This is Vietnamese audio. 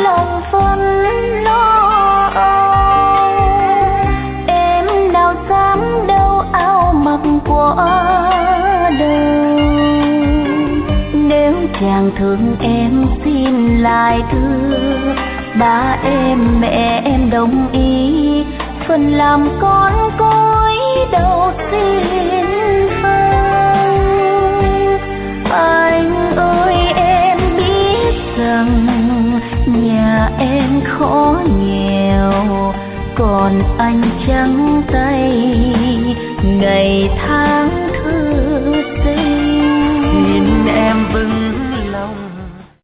lòng phân lo âu. Em nào dám đâu áo mặc qua đời. Nếu chàng thương em xin lại thưa, ba em mẹ em đồng ý, phần làm con cúi đầu xin vâng. Anh ơi em biết rằng nhà em khó nghèo, còn anh trắng tay ngày tháng